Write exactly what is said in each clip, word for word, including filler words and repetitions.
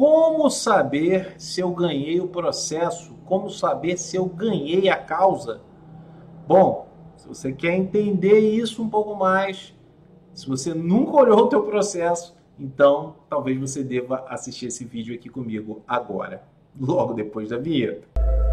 Como saber se eu ganhei o processo? Como saber se eu ganhei a causa? Bom, se você quer entender isso um pouco mais, se você nunca olhou o teu processo, então talvez você deva assistir esse vídeo aqui comigo agora, logo depois da vinheta.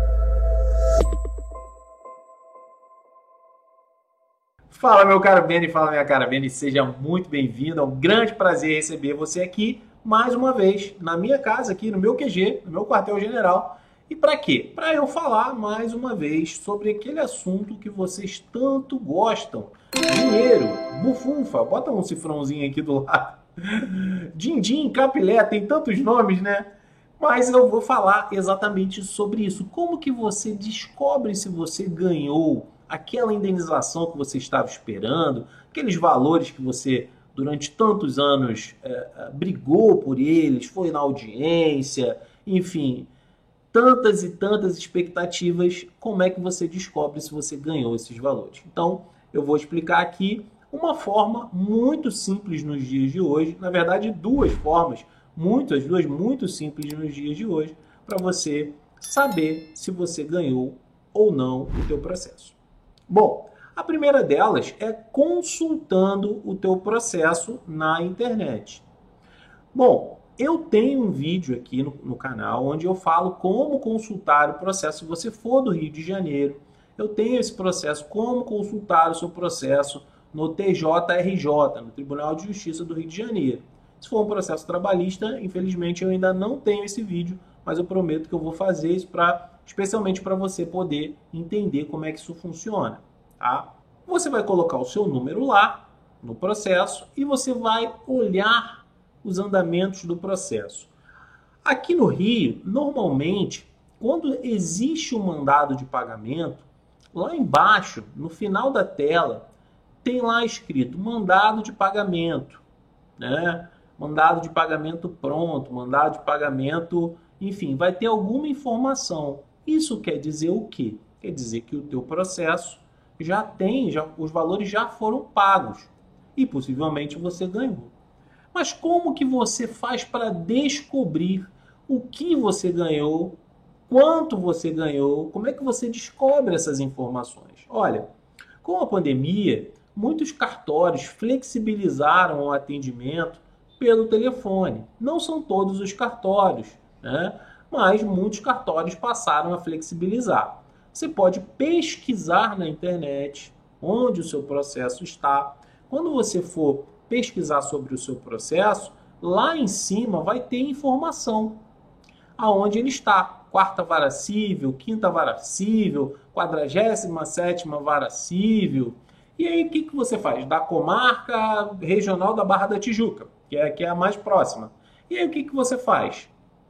Fala, meu caro Beni, fala, minha cara Beni, seja muito bem-vindo. É um grande prazer receber você aqui mais uma vez na minha casa, aqui no meu Q G, no meu quartel-general. E para quê? Para eu falar mais uma vez sobre aquele assunto que vocês tanto gostam. Dinheiro, bufunfa, bota um cifrãozinho aqui do lado. Din-din, capilé, tem tantos nomes, né? Mas eu vou falar exatamente sobre isso. Como que você descobre se você ganhou aquela indenização que você estava esperando, aqueles valores que você durante tantos anos é, brigou por eles, foi na audiência, enfim, tantas e tantas expectativas, como é que você descobre se você ganhou esses valores? Então, eu vou explicar aqui uma forma muito simples nos dias de hoje, na verdade, duas formas, muitas, duas muito simples nos dias de hoje, para você saber se você ganhou ou não o teu processo. Bom, a primeira delas é consultando o teu processo na internet. Bom, eu tenho um vídeo aqui no, no canal onde eu falo como consultar o processo se você for do Rio de Janeiro. Eu tenho esse processo, como consultar o seu processo no T J R J, no Tribunal de Justiça do Rio de Janeiro. Se for um processo trabalhista, infelizmente eu ainda não tenho esse vídeo, mas eu prometo que eu vou fazer isso para especialmente para você poder entender como é que isso funciona. Tá? Você vai colocar o seu número lá no processo e você vai olhar os andamentos do processo. Aqui no Rio, normalmente, quando existe um mandado de pagamento, lá embaixo, no final da tela, tem lá escrito mandado de pagamento, né? Mandado de pagamento pronto, mandado de pagamento, enfim, vai ter alguma informação. Isso quer dizer o quê? Quer dizer que o teu processo já tem, já, os valores já foram pagos e possivelmente você ganhou. Mas como que você faz para descobrir o que você ganhou, quanto você ganhou, como é que você descobre essas informações? Olha, com a pandemia, muitos cartórios flexibilizaram o atendimento pelo telefone. Não são todos os cartórios, né? Mas muitos cartórios passaram a flexibilizar. Você pode pesquisar na internet onde o seu processo está. Quando você for pesquisar sobre o seu processo, lá em cima vai ter informação aonde ele está. Quarta vara civil, quinta vara civil, quadragésima sétima vara civil. E aí o que, que você faz? Da comarca regional da Barra da Tijuca, que é, que é a mais próxima. E aí o que, que você faz?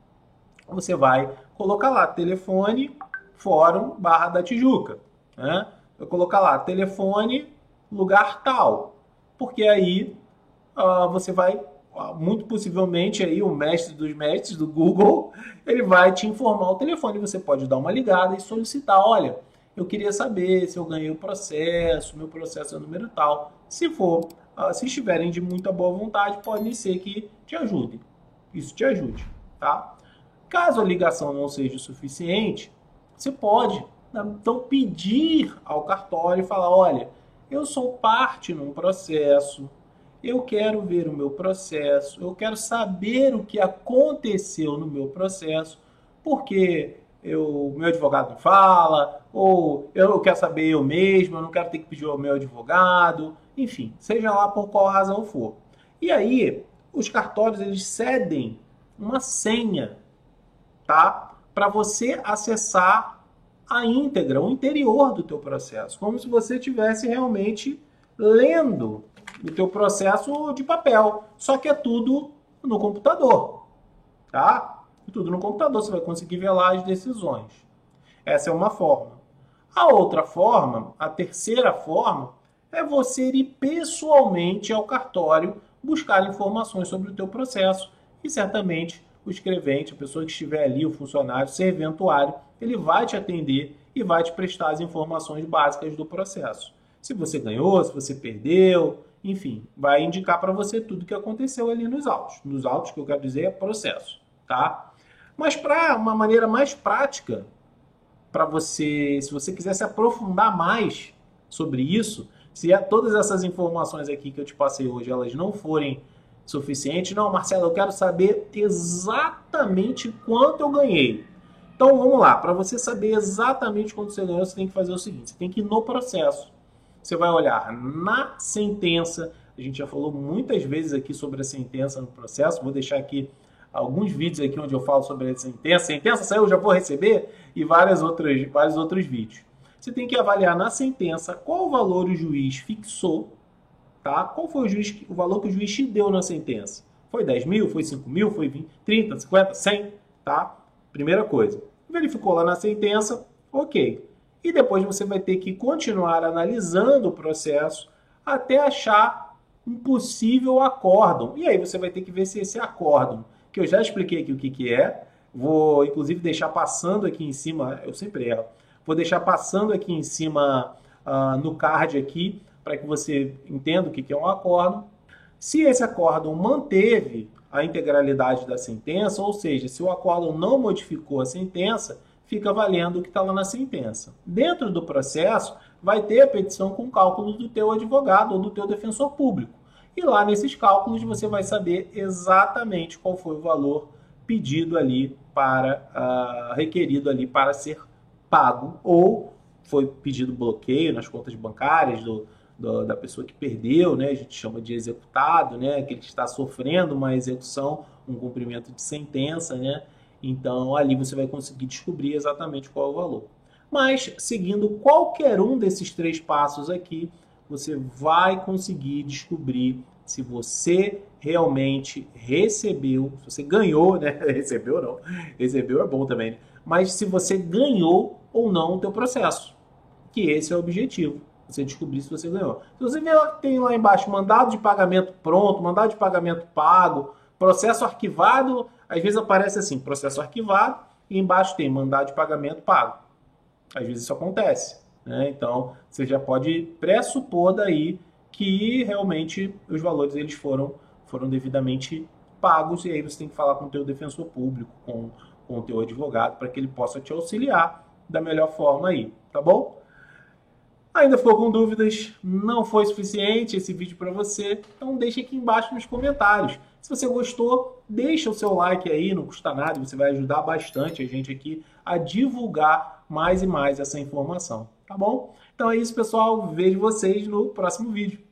Você vai colocar lá telefone, fórum, Barra da Tijuca. Né? Vai colocar lá telefone, lugar tal. Porque aí uh, você vai, uh, muito possivelmente, aí, o mestre dos mestres do Google, ele vai te informar o telefone. Você pode dar uma ligada e solicitar, olha, eu queria saber se eu ganhei o processo, meu processo é o número tal. Se for, uh, se estiverem de muita boa vontade, pode ser que te ajudem. Isso te ajude, tá? Caso a ligação não seja o suficiente, você pode, então, pedir ao cartório e falar, olha, eu sou parte num processo, eu quero ver o meu processo, eu quero saber o que aconteceu no meu processo, porque o meu advogado não fala, ou eu quero saber eu mesmo, eu não quero ter que pedir ao meu advogado, enfim, seja lá por qual razão for. E aí, os cartórios, eles cedem uma senha, tá? Para você acessar a íntegra, o interior do teu processo, como se você estivesse realmente lendo o teu processo de papel, só que é tudo no computador, tá? Tudo no computador, você vai conseguir ver lá as decisões. Essa é uma forma. A outra forma, a terceira forma, é você ir pessoalmente ao cartório buscar informações sobre o teu processo e certamente o escrevente, a pessoa que estiver ali, o funcionário, serventuário, ele vai te atender e vai te prestar as informações básicas do processo. Se você ganhou, se você perdeu, enfim, vai indicar para você tudo o que aconteceu ali nos autos. Nos autos, que eu quero dizer, é processo. tá? Mas para uma maneira mais prática, para você, se você quiser se aprofundar mais sobre isso, se todas essas informações aqui que eu te passei hoje, elas não forem suficientes, não, Marcelo, eu quero saber exatamente quanto eu ganhei. Então vamos lá, para você saber exatamente quanto você ganhou, você tem que fazer o seguinte, você tem que ir no processo. Você vai olhar na sentença, a gente já falou muitas vezes aqui sobre a sentença no processo, vou deixar aqui alguns vídeos aqui onde eu falo sobre a sentença. Sentença saiu, já vou receber, e várias outras, vários outros vídeos. Você tem que avaliar na sentença qual o valor o juiz fixou, tá? Qual foi o, juiz, o valor que o juiz te deu na sentença? Foi dez mil, foi cinco mil, foi vinte, trinta, cinquenta, cem, tá? Primeira coisa. Verificou lá na sentença, ok. E depois você vai ter que continuar analisando o processo até achar um possível acórdão. E aí você vai ter que ver se esse acórdão, que eu já expliquei aqui o que, que é, vou inclusive deixar passando aqui em cima, eu sempre erro, vou deixar passando aqui em cima uh, no card aqui, para que você entenda o que, que é um acórdão. Se esse acórdão manteve a integralidade da sentença, ou seja, se o acórdão não modificou a sentença, fica valendo o que está lá na sentença. Dentro do processo, vai ter a petição com cálculos do teu advogado ou do teu defensor público. E lá nesses cálculos você vai saber exatamente qual foi o valor pedido ali para, uh, requerido ali para ser pago, ou foi pedido bloqueio nas contas bancárias do, do, da pessoa que perdeu, né? A gente chama de executado, né? Aquele que está sofrendo uma execução, um cumprimento de sentença, né? Então ali você vai conseguir descobrir exatamente qual é o valor. Mas seguindo qualquer um desses três passos aqui, você vai conseguir descobrir se você realmente recebeu, se você ganhou, né? Recebeu não, recebeu é bom também, né? Mas se você ganhou ou não o teu processo, que esse é o objetivo, você descobrir se você ganhou. Se você vê lá que tem lá embaixo mandado de pagamento pronto, mandado de pagamento pago, processo arquivado, às vezes aparece assim, processo arquivado, e embaixo tem mandado de pagamento pago. Às vezes isso acontece, né? Então, você já pode pressupor daí que realmente os valores eles foram, foram devidamente pagos, e aí você tem que falar com o teu defensor público, com, com o teu advogado, para que ele possa te auxiliar da melhor forma aí, tá bom? Ainda ficou com dúvidas? Não foi suficiente esse vídeo para você? Então deixa aqui embaixo nos comentários. Se você gostou, deixa o seu like aí, não custa nada, você vai ajudar bastante a gente aqui a divulgar mais e mais essa informação, tá bom? Então é isso, pessoal. Vejo vocês no próximo vídeo.